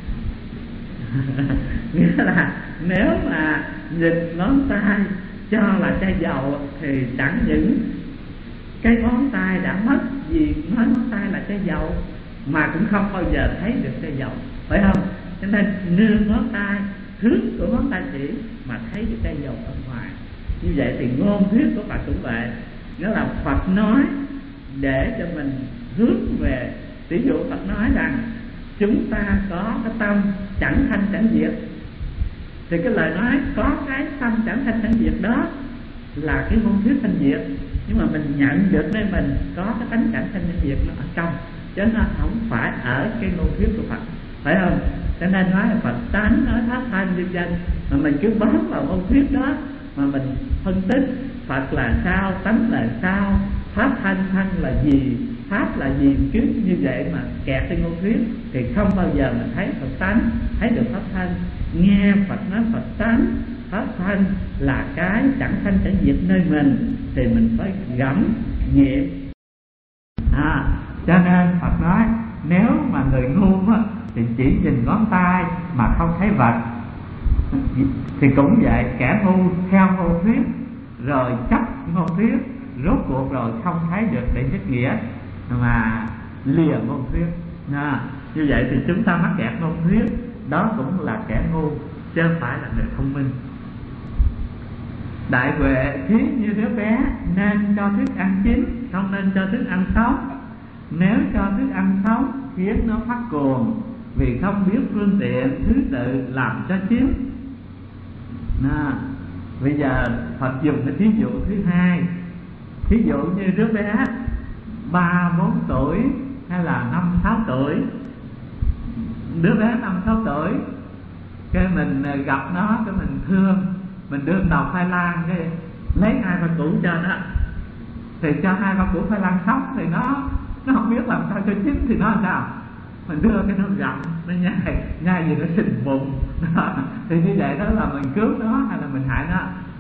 Nghĩa là nếu mà nhìn ngón tay cho là chai dầu thì chẳng những cái ngón tay đã mất vì nói ngón tay là chai dầu, mà cũng không bao giờ thấy được chai dầu, phải không? Cho nên nương ngón tay, hướng của ngón tay chỉ mà thấy được chai dầu ở ngoài. Như vậy thì ngôn thuyết của Phật cũng vậy, nghĩa là Phật nói để cho mình hướng về. Ví dụ Phật nói rằng chúng ta có cái tâm chẳng sanh chẳng diệt, thì cái lời nói có cái tâm chẳng sanh chẳng diệt đó là cái ngôn thuyết sanh diệt. Nhưng mà mình nhận được nơi mình có cái tánh chẳng sanh chẳng diệt nó ở trong, chứ nó không phải ở cái ngôn thuyết của Phật, phải không? Cho nên nói là Phật tánh, nói pháp thanh vân vân, mà mình cứ bám vào ngôn thuyết đó mà mình phân tích Phật là sao, tánh là sao, pháp thanh thanh là gì, pháp là gì, cứ như vậy mà kẹt trên ngôn thuyết thì không bao giờ mình thấy Phật tánh, thấy được pháp thanh. Nghe Phật nói Phật tánh, pháp thanh là cái chẳng sanh chẳng diệt nơi mình thì mình phải gẫm nghiệm. À, cho nên Phật nói nếu mà người ngu á, thì chỉ nhìn ngón tay mà không thấy vật, thì cũng vậy, kẻ ngu theo ngôn thuyết rồi chấp ngôn thuyết, rốt cuộc rồi không thấy được để nhất nghĩa mà lìa ngôn thuyết. À, như vậy thì chúng ta mắc kẹt ngôn thuyết, đó cũng là kẻ ngu chứ không phải là người thông minh. Đại huệ thí như đứa bé nên cho thức ăn chín, không nên cho thức ăn sống. Nếu cho thức ăn sống khiến nó phát cuồng vì không biết phương tiện thứ tự làm cho chín. À, bây giờ Phật dùng cái thí dụ thứ hai. Thí dụ như đứa bé ba bốn tuổi hay là năm sáu tuổi, đứa bé năm sáu tuổi, cái mình gặp nó, cái mình thương, mình đưa đầu khoai lang, cái lấy hai ba củ cho nó, thì cho hai ba củ khoai lang sống thì nó nó không biết làm sao cho chín thì nó làm sao? Mình đưa cái nó gặm, nó nhai, nhai gì nó sình bụng. Thì như vậy đó là mình cứu nó hay là mình hại nó?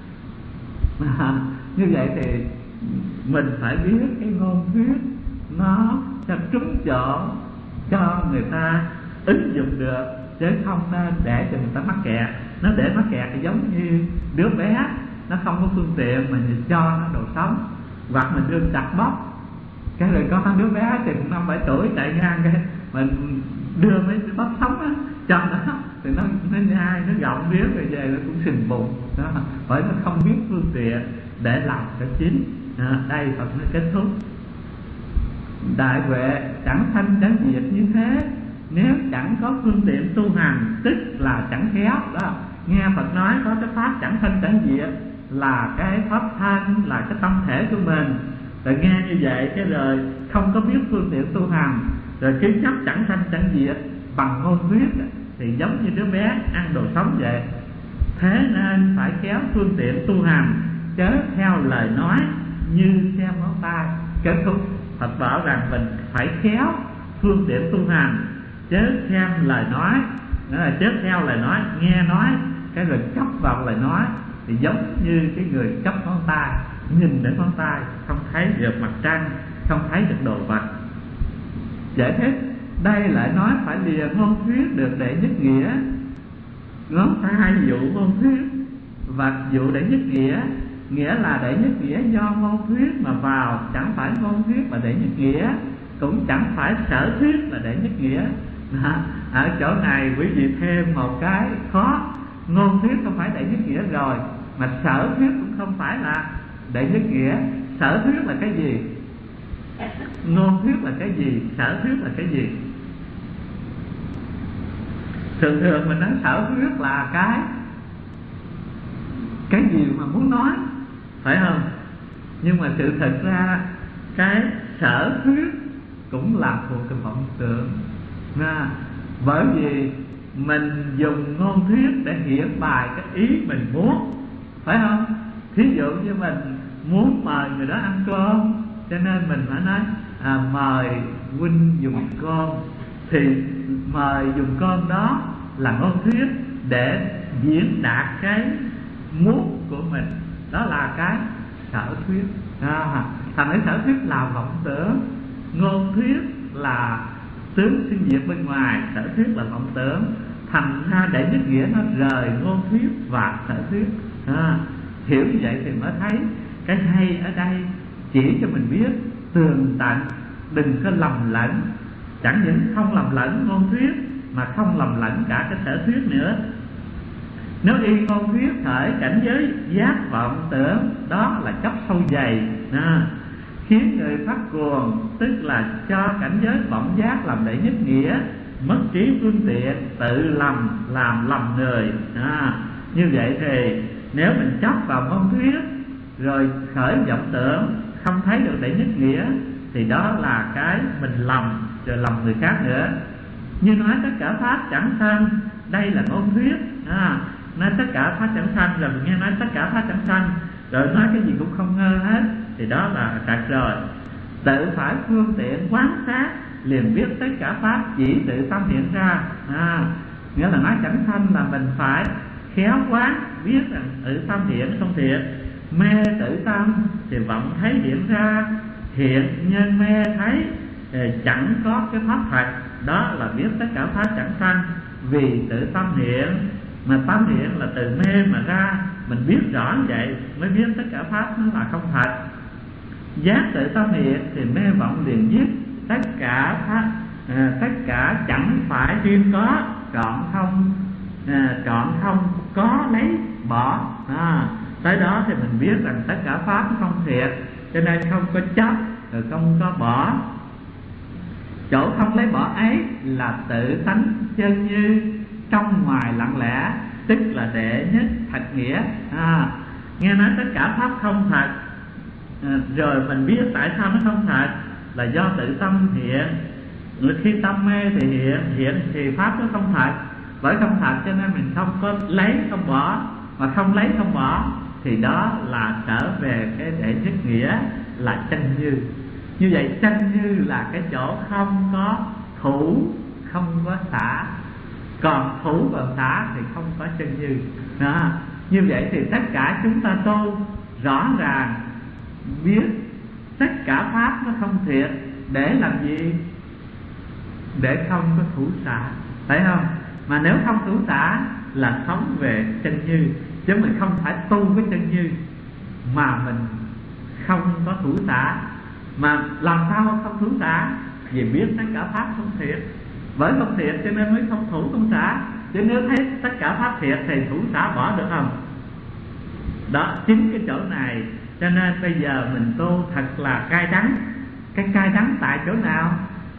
À, như vậy thì mình phải biết cái ngôn thuyết nó cho trúng chỗ, cho người ta ứng dụng được, chứ không nên để cho người ta mắc kẹt. Nó để mắc kẹt thì giống như đứa bé nó không có phương tiện mà mình cho nó đồ sống, hoặc mình đưa chặt bóc, cái rồi có đứa bé thì năm bảy tuổi chạy ngang cái mình đưa mấy cái bắp sống á cho nó, thì nó nó nhai, nó gặm biết rồi về nó cũng sình bụng đó, bởi nó không biết phương tiện để làm cho chín. À, đây Phật nó kết thúc. Đại huệ chẳng sanh chẳng diệt như thế, nếu chẳng có phương tiện tu hành tức là chẳng khéo đó. Nghe Phật nói có cái pháp chẳng sanh chẳng diệt là cái pháp thanh, là cái tâm thể của mình, rồi nghe như vậy cái rồi không có biết phương tiện tu hành, rồi cứ chấp chẳng sanh chẳng diệt bằng ngôn thuyết thì giống như đứa bé ăn đồ sống vậy. Thế nên phải khéo phương tiện tu hành, chớ theo lời nói như xem ngón tay. Kết thúc Phật bảo rằng mình phải khéo phương tiện tu hành, chớ xem lời nói, đó là chớ theo lời nói, nghe nói cái rồi chấp vào lời nói thì giống như cái người chấp ngón tay, nhìn đến ngón tay không thấy được mặt trăng, không thấy được đồ vật. Giải thích đây lại nói phải lìa ngôn thuyết được để nhất nghĩa. Ngón tay dụ ngôn thuyết, vật dụ để nhất nghĩa, nghĩa là để nhất nghĩa do ngôn thuyết mà vào, chẳng phải ngôn thuyết mà để nhất nghĩa, cũng chẳng phải sở thuyết là để nhất nghĩa. À, ở chỗ này quý vị thêm một cái khó, ngôn thuyết không phải để nhất nghĩa rồi, mà sở thuyết cũng không phải là để nhất nghĩa. Sở thuyết là cái gì? Ngôn thuyết là cái gì? Sở thuyết là cái gì? Thường thường mình nói sở thuyết là cái cái gì mà muốn nói, phải không? Nhưng mà sự thật ra cái sở thuyết cũng là thuộc cái vọng tưởng. À, bởi vì mình dùng ngôn thuyết để hiển bài cái ý mình muốn, phải không? Thí dụ như mình muốn mời người đó ăn cơm, cho nên mình phải nói à, mời huynh dùng cơm, thì mời dùng cơm đó là ngôn thuyết để diễn đạt cái muốn của mình, đó là cái sở thuyết. À, thành cái sở thuyết là vọng tưởng, ngôn thuyết là tướng sinh diệt bên ngoài, sở thuyết là vọng tưởng. Thành ra để nhất nghĩa nó rời ngôn thuyết và sở thuyết. À, hiểu như vậy thì mới thấy cái hay ở đây chỉ cho mình biết tường tận, đừng có lầm lẫn. Chẳng những không lầm lẫn ngôn thuyết mà không lầm lẫn cả cái sở thuyết nữa. Nếu y ngôn thuyết khởi cảnh giới giác vọng tưởng, đó là chấp sâu dày, à, khiến người phát cuồng, tức là cho cảnh giới vọng giác làm đệ nhất nghĩa, mất trí phương tiện, tự lầm làm lầm người. À, như vậy thì nếu mình chấp vào ngôn thuyết rồi khởi vọng tưởng, không thấy được đệ nhất nghĩa, thì đó là cái mình lầm rồi lầm người khác nữa. Như nói tất cả pháp chẳng sanh, đây là ngôn thuyết. À, nói tất cả pháp chẳng sanh, rồi mình nghe nói tất cả pháp chẳng sanh, rồi nói cái gì cũng không ngơ hết, thì đó là trật rồi. Tự phải phương tiện quán sát, liền biết tất cả pháp chỉ tự tâm hiện ra. À, nghĩa là nói chẳng sanh là mình phải khéo quán, biết rằng tự tâm hiện không thiện. Mê tự tâm thì vọng thấy hiện ra, hiện nhân mê thấy chẳng có cái pháp thật, đó là biết tất cả pháp chẳng sanh. Vì tự tâm hiện, mà tâm hiện là từ mê mà ra, mình biết rõ như vậy mới biết tất cả pháp nó là không thật. Giác tự tâm hiện thì mê vọng liền giết tất cả pháp, à, tất cả chẳng phải riêng có, trọn không, à, trọn không có lấy bỏ. À, tới đó thì mình biết rằng tất cả pháp không thiệt, cho nên không có chấp, rồi không có bỏ. Chỗ không lấy bỏ ấy là tự tánh chân như, trong ngoài lặng lẽ, tức là đệ nhất thật nghĩa. À, nghe nói tất cả pháp không thật, à, rồi mình biết tại sao nó không thật, là do tự tâm hiện. Khi tâm mê thì hiện, hiện thì pháp nó không thật. Bởi không thật cho nên mình không có lấy không bỏ, mà không lấy không bỏ thì đó là trở về cái đệ nhất nghĩa là chân như. Như vậy chân như là cái chỗ không có thủ, không có xả. Còn thủ và xả thì không có chân như. Đó. Như vậy thì tất cả chúng ta tu rõ ràng biết tất cả pháp nó không thiệt, để làm gì? Để không có thủ xả, phải không? Mà nếu không thủ xả là sống về chân như, chứ mình không phải tu cái chân như mà mình không có thủ xả. Mà làm sao không thủ xả? Vì biết tất cả pháp không thiệt. Bởi không thiệt cho nên mới không thủ không xả. Chứ nếu thấy tất cả pháp thiệt thì thủ xả bỏ được không? Đó, chính cái chỗ này. Cho nên bây giờ mình tu thật là cay đắng. Cái cay đắng tại chỗ nào?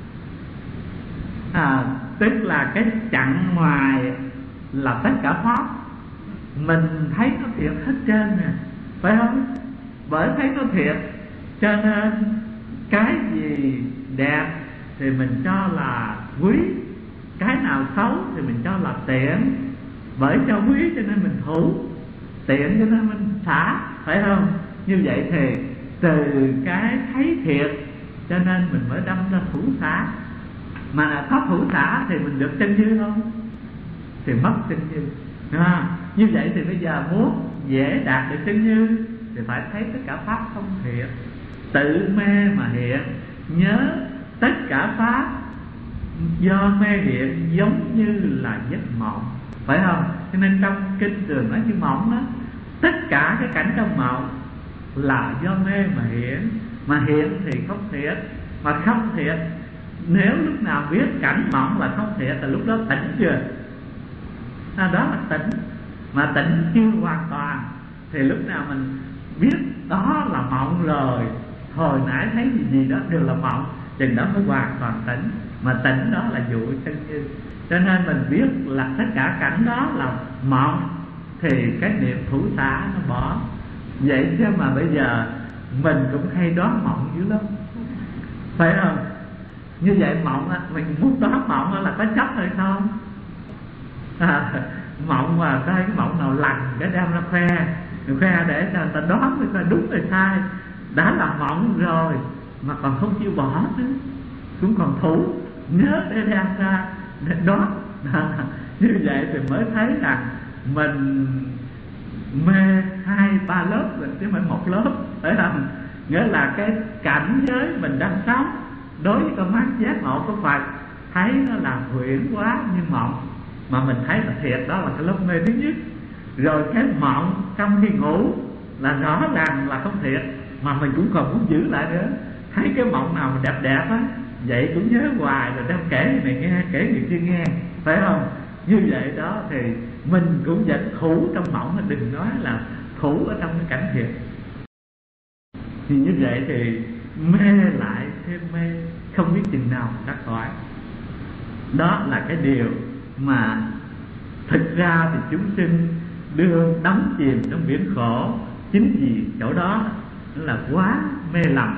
À, tức là cái chặn ngoài là tất cả pháp. Mình thấy nó thiệt hết trơn nè, phải không? Bởi thấy nó thiệt cho nên cái gì đẹp thì mình cho là quý, cái nào xấu thì mình cho là tiện. Bởi cho quý cho nên mình thủ, tiện cho nên mình xả, phải không? Như vậy thì từ cái thấy thiệt cho nên mình mới đâm ra thủ xả. Mà có thủ xả thì mình được chân như không? Thì mất chân như. À, như vậy thì bây giờ muốn dễ đạt được chân như thì phải thấy tất cả pháp không thiệt, tự mê mà hiện. Nhớ tất cả pháp do mê hiện giống như là giấc mộng, phải không? Cho nên trong kinh thường nói như mộng đó, tất cả cái cảnh trong mộng là do mê mà hiện. Mà hiện thì không thiệt, mà không thiệt. Nếu lúc nào biết cảnh mộng là không thiệt thì lúc đó tỉnh chưa? À, đó là tỉnh. Mà tỉnh chưa hoàn toàn thì lúc nào mình biết đó là mộng rồi, hồi nãy thấy gì gì đó đều là mộng, chừng đó mới hoàn toàn tỉnh. Mà tỉnh đó là dụ chân như. Cho nên mình biết là tất cả cảnh đó là mộng thì cái niệm thủ xả nó bỏ. Vậy chứ mà bây giờ mình cũng hay đoán mộng dữ lắm, phải không? Như vậy mộng á, mình muốn đoán mộng là có chấp hay không? à, mộng mà coi cái mộng nào lành cái đem ra khoe, khoe để cho người ta đoán người ta đúng hay sai. Đã là mộng rồi mà còn không chịu bỏ nữa, cũng còn thủ nhớ để đem ra để đoán. Như vậy thì mới thấy rằng mình mê hai ba lớp rồi chứ không phải một lớp, phải không? Nghĩa là cái cảnh giới mình đang sống đối với con mắt giác ngộ của Phật thấy nó là huyễn quá như mộng, mà mình thấy là thiệt, đó là cái lớp mê thứ nhất. Rồi cái mộng trong khi ngủ là rõ ràng là không thiệt, mà mình cũng còn muốn giữ lại nữa. Thấy cái mộng nào mà đẹp đẹp á, vậy cũng nhớ hoài, rồi đem kể người này nghe, kể người kia nghe, phải không? Như vậy đó thì mình cũng vẫn thủ trong mộng, đừng nói là thủ ở trong cái cảnh thiệt. Thì như vậy thì mê lại thêm mê, không biết chừng nào đắc khỏi. Đó là cái điều mà thực ra thì chúng sinh đưa đắm chìm trong biển khổ, chính vì chỗ đó là quá mê lầm.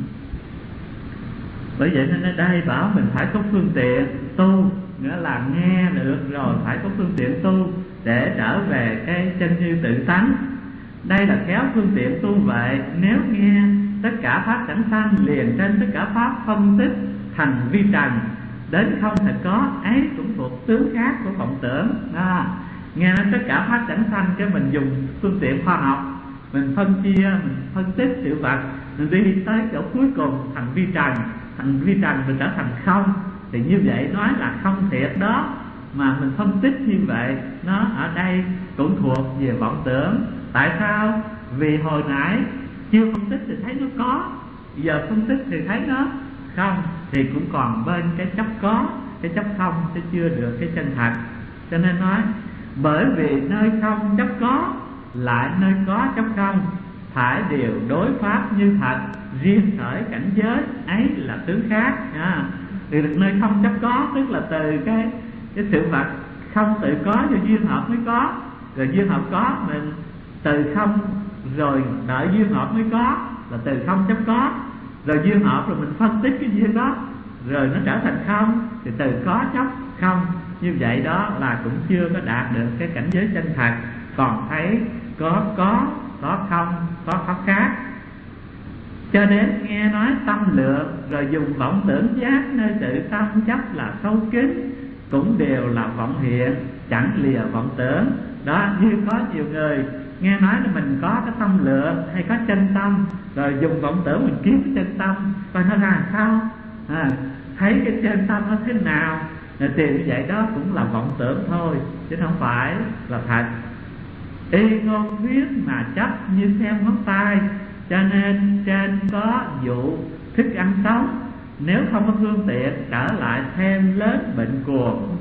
Bởi vậy nên ở đây bảo mình phải có phương tiện tu, nghĩa là nghe được rồi phải có phương tiện tu để trở về cái chân như tự tánh. Đây là khéo phương tiện tu vậy. Nếu nghe tất cả pháp chẳng sanh, liền trên tất cả pháp phân tích thành vi trần, đến không thật có, ấy cũng thuộc tướng khác của vọng tưởng. À, nghe nói tất cả pháp chẳng sanh, cái mình dùng phương tiện khoa học, mình phân chia, mình phân tích sự vật, mình đi tới chỗ cuối cùng thành vi trần, thành vi trần mình trở thành không. Thì như vậy nói là không thiệt đó, mà mình phân tích như vậy, nó ở đây cũng thuộc về vọng tưởng. Tại sao? Vì hồi nãy chưa phân tích thì thấy nó có, giờ phân tích thì thấy nó không, thì cũng còn bên cái chấp có, cái chấp không chứ chưa được cái chân thật. Cho nên nói bởi vì nơi không chấp có, lại nơi có chấp không, phải đều đối pháp như thật, riêng khởi cảnh giới ấy là tướng khác. À, thì được nơi không chấp có tức là từ cái cái sự vật không tự có cho duyên hợp mới có, rồi duyên hợp có mình từ không rồi đợi duyên hợp mới có, là từ không chấp có, rồi duyên hợp rồi mình phân tích cái duyên đó rồi nó trở thành không, thì từ có chấp không. Như vậy đó là cũng chưa có đạt được cái cảnh giới chân thật, còn thấy có có, có không, có có khác. Cho đến nghe nói tâm lượng, rồi dùng vọng tưởng giác nơi tự tâm chấp là sâu kín, cũng đều là vọng hiện, chẳng lìa vọng tưởng. Đó, như có nhiều người nghe nói là mình có cái tâm lượng hay có chân tâm, rồi dùng vọng tưởng mình kiếm cái chân tâm coi nó ra sao, à, thấy cái chân tâm nó thế nào, rồi tìm như vậy đó cũng là vọng tưởng thôi, chứ không phải là thật. Y ngôn thuyết mà chấp như xem ngón tay, cho nên trên có vụ thức ăn sống, nếu không có phương tiện trở lại thêm lớn bệnh cuồng.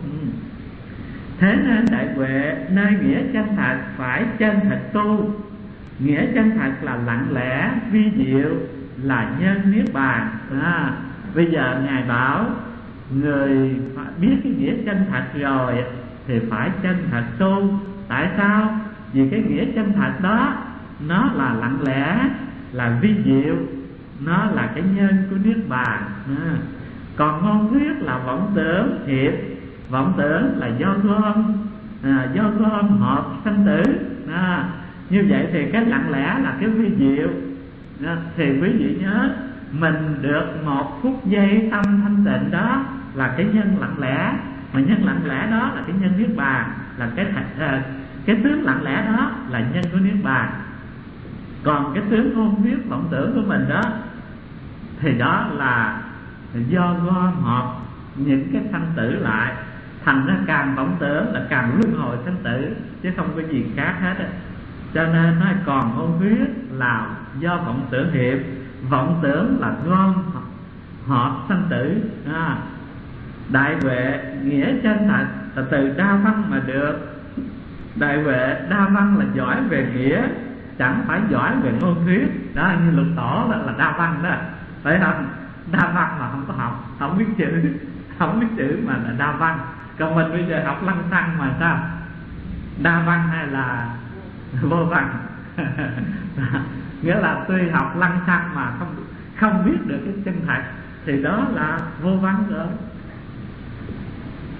Thế nên đại huệ nơi nghĩa chân thật phải chân thật tu. Nghĩa chân thật là lặng lẽ vi diệu, là nhân niết bàn. À, bây giờ ngài bảo người biết cái nghĩa chân thật rồi thì phải chân thật tu. Tại sao? Vì cái nghĩa chân thật đó nó là lặng lẽ, là vi diệu, nó là cái nhân của niết bàn. À, còn ngôn thuyết là vọng tưởng thiệt, vọng tưởng là do gom, à, do gom hợp sanh tử. À, như vậy thì cái lặng lẽ là cái vi diệu. À, thì quý vị nhớ mình được một phút giây tâm thanh tịnh đó là cái nhân lặng lẽ, mà nhân lặng lẽ đó là cái nhân niết bàn, là cái à, cái tướng lặng lẽ đó là nhân của niết bàn. Còn cái tướng ngôn thuyết vọng tưởng của mình đó thì đó là do gom hợp những cái sanh tử lại, thành ra càng vọng tưởng là càng luân hồi sanh tử, chứ không có gì khác hết á. Cho nên nói còn ngôn thuyết là do vọng tưởng hiệp, vọng tưởng là gom hợp sanh tử. À, đại huệ nghĩa chân thật là từ đa văn mà được. Đại huệ đa văn là giỏi về nghĩa, chẳng phải giỏi về ngôn thuyết. Đó, như Lục Tổ là, là đa văn đó, phải không? Đa văn mà không có học, không biết chữ, không biết chữ mà là đa văn. Còn mình bây giờ học lăng xăng mà sao? Đa văn hay là vô văn? Nghĩa là tuy học lăng xăng mà không không biết được cái chân thật thì đó là vô văn rồi.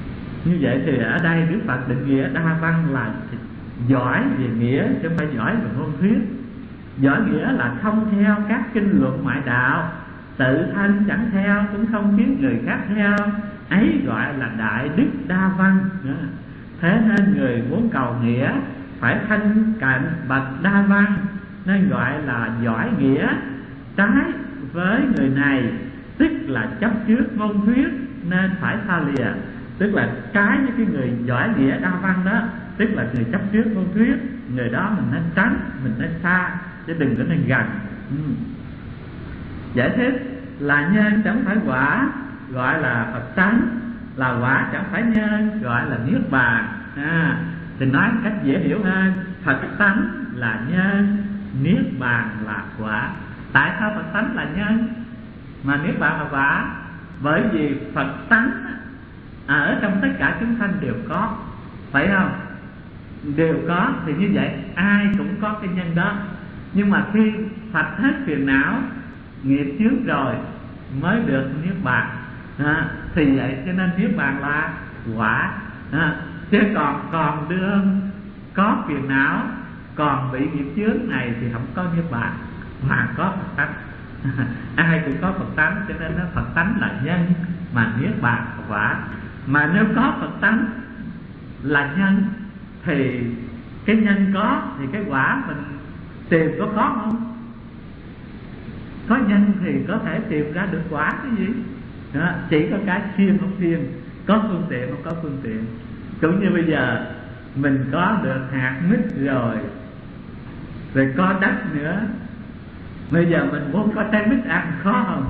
Như vậy thì ở đây Đức Phật định nghĩa đa văn là giỏi về nghĩa chứ không phải giỏi về ngôn thuyết. Giỏi nghĩa là không theo các kinh luận ngoại đạo, tự thân chẳng theo cũng không khiến người khác theo, ấy gọi là đại đức đa văn. Thế nên người muốn cầu nghĩa phải thanh cạnh bậc đa văn, nên gọi là giỏi nghĩa. Trái với người này tức là chấp trước ngôn thuyết nên phải xa lìa. Tức là trái với cái người giỏi nghĩa đa văn đó, tức là người chấp trước ngôn thuyết, người đó mình nên tránh, mình nên xa, chứ đừng có nên gần. ừ. Giải thích là nhân chẳng phải quả, gọi là Phật tánh, là quả chẳng phải nhân, gọi là niết bàn. à, Thì nói một cách dễ hiểu hơn, Phật tánh là nhân, niết bàn là quả. Tại sao Phật tánh là nhân mà niết bàn là quả? Bởi vì Phật tánh ở trong tất cả chúng sanh đều có, phải không? Đều có, thì như vậy ai cũng có cái nhân đó. Nhưng mà khi sạch hết phiền não, nghiệp chướng rồi mới được niết bàn. à, Thì vậy cho nên niết bàn là quả. à, Chứ còn còn đương có phiền não, còn bị nghiệp chướng này thì không có niết bàn, mà có Phật tánh. Ai cũng có Phật tánh, cho nên nó Phật tánh là nhân mà niết bàn là quả. Mà nếu có Phật tánh là nhân thì cái nhân có thì cái quả mình tìm có có không? Có nhân thì có thể tìm ra được quả cái gì? Đó, chỉ có cái thiên không thiên, có phương tiện không có phương tiện. Cũng như bây giờ mình có được hạt mít rồi, rồi có đất nữa, bây giờ mình muốn có trái mít ăn khó không?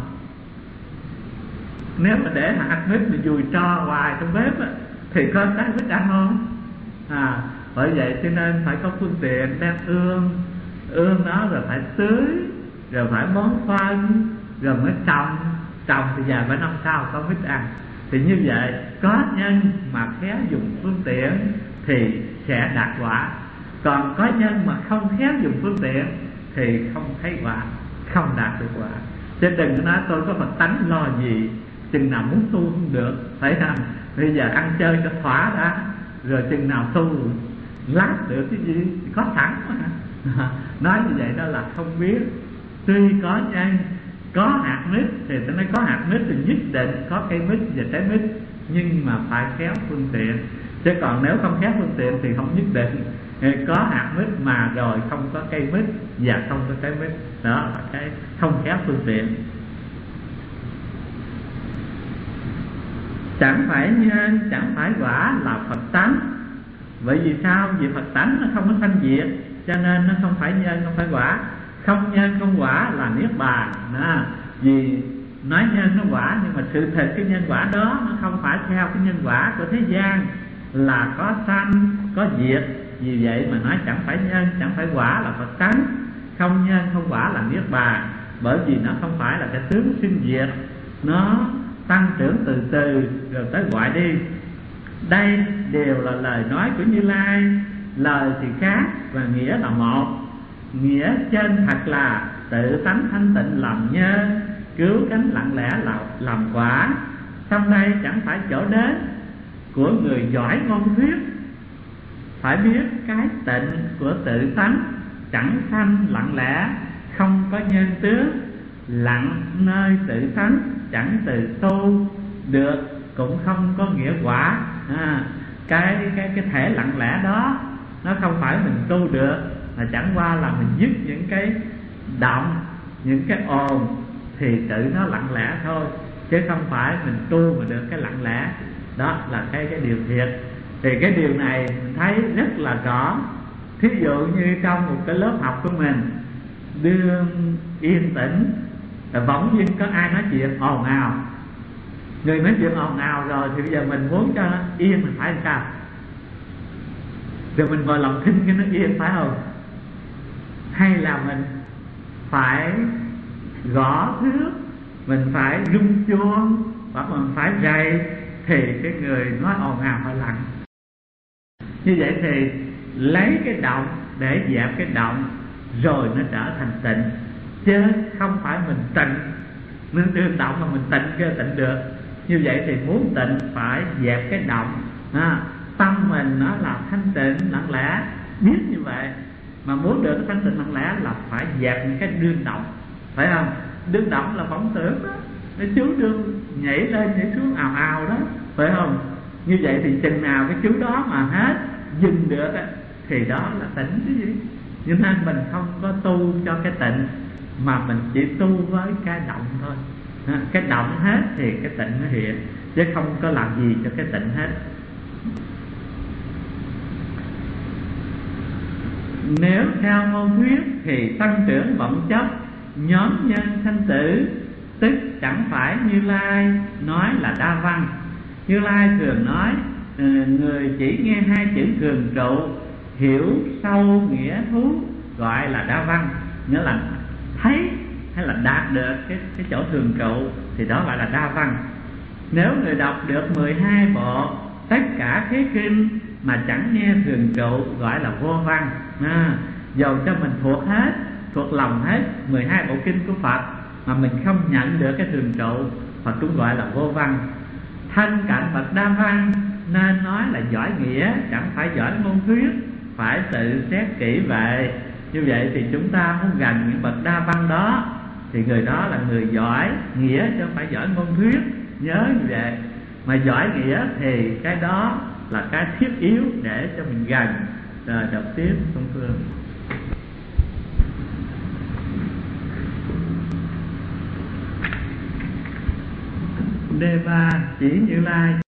Nếu mà để hạt mít mình dùi cho hoài trong bếp á, thì có trái mít ăn không? à, Bởi vậy cho nên phải có phương tiện đem ương, ương đó rồi phải tưới, rồi phải bón phân, rồi mới trồng. Trồng thì vài ba năm sau có mít ăn. Thì như vậy có nhân mà khéo dùng phương tiện thì sẽ đạt quả. Còn có nhân mà không khéo dùng phương tiện thì không thấy quả, không đạt được quả. Chứ đừng nói tôi có Phật tánh lo gì, chừng nào muốn tu không được, phải không? Bây giờ ăn chơi cho thỏa đã, rồi chừng nào tu lát được cái gì có sẵn mà. Nói như vậy đó là không biết. Tuy có nhân, có hạt mít thì tôi nói có hạt mít thì nhất định có cây mít và trái mít, nhưng mà phải khéo phương tiện. Chứ còn nếu không khéo phương tiện thì không nhất định. Có hạt mít mà rồi không có cây mít và không có trái mít, đó là cái không khéo phương tiện. Chẳng phải nhân, chẳng phải quả là Phật tánh. Bởi vì sao? Vì Phật tánh nó không có sanh diệt, cho nên nó không phải nhân, không phải quả. Không nhân không quả là niết bàn. à, Vì nói nhân nó quả, nhưng mà sự thật cái nhân quả đó nó không phải theo cái nhân quả của thế gian là có sanh, có diệt. Vì vậy mà nói chẳng phải nhân, chẳng phải quả là Phật tánh. Không nhân không quả là niết bàn. Bởi vì nó không phải là cái tướng sinh diệt, nó tăng trưởng từ từ rồi tới hoại đi. Đây đều là lời nói của Như Lai. Lời thì khác và nghĩa là một. Nghĩa trên thật là tự tánh thanh tịnh làm nhân, cứu cánh lặng lẽ là làm quả. Trong đây chẳng phải chỗ đến của người giỏi ngôn thuyết, phải biết cái tịnh của tự tánh, chẳng sanh lặng lẽ, không có nhân tướng, lặng nơi tự tánh, chẳng từ tu được, cũng không có nghĩa quả. à, cái cái cái thể lặng lẽ đó nó không phải mình tu được, mà chẳng qua là mình dứt những cái động, những cái ồn thì tự nó lặng lẽ thôi, chứ không phải mình tu mà được cái lặng lẽ. Đó là cái cái điều thiệt. Thì cái điều này mình thấy rất là rõ. Thí dụ như trong một cái lớp học của mình đương yên tĩnh, bỗng nhiên có ai nói chuyện ồn ào. Người nói chuyện ồn ào rồi thì bây giờ mình muốn cho nó yên mình phải làm sao? Rồi mình ngồi lòng thinh cho nó yên phải không? Hay là mình phải gõ thước, mình phải rung chuông, hoặc mình phải rầy thì cái người nói ồn ào phải lặng. Như vậy thì lấy cái động để dẹp cái động, rồi nó trở thành tịnh. Chứ không phải mình tịnh nên đương động mà mình tịnh cơ tịnh được. Như vậy thì muốn tịnh phải dẹp cái động, à, tâm mình nó là thanh tịnh lặng lẽ, biết như vậy. Mà muốn được thanh tịnh lặng lẽ là phải dẹp những cái đương động, phải không? Đương động là vọng tưởng đó, cái chú đương nhảy lên nhảy xuống ào ào đó, phải không? Như vậy thì chừng nào cái chú đó mà hết dừng được á, thì đó là tỉnh chứ gì. Cho nên mình không có tu cho cái tịnh, mà mình chỉ tu với cái động thôi. à, Cái động hết thì cái tịnh nó hiện, chứ không có làm gì cho cái tịnh hết. Nếu theo môn thuyết thì tăng trưởng vọng chấp, nhóm nhân sanh tử, tức chẳng phải Như Lai nói là đa văn. Như Lai thường nói người chỉ nghe hai chữ thường trụ, hiểu sâu nghĩa thú gọi là đa văn, nghĩa là thấy hay là đạt được cái, cái chỗ thường trụ thì đó gọi là đa văn. Nếu người đọc được mười hai bộ tất cả cái kinh mà chẳng nghe thường trụ gọi là vô văn. à, Dầu cho mình thuộc hết, thuộc lòng hết mười hai bộ kinh của Phật mà mình không nhận được cái thường trụ, Phật cũng gọi là vô văn. Thân cạnh bậc đa văn nên nói là giỏi nghĩa, chẳng phải giỏi môn thuyết, phải tự xét kỹ vậy. Như vậy thì chúng ta muốn gần những bậc đa văn đó thì người đó là người giỏi nghĩa chứ không phải giỏi môn thuyết, nhớ như vậy. Mà giỏi nghĩa thì cái đó là cái thiết yếu để cho mình gần. Rồi đọc tiếp Công Phương. Đề ba chỉ Như Lai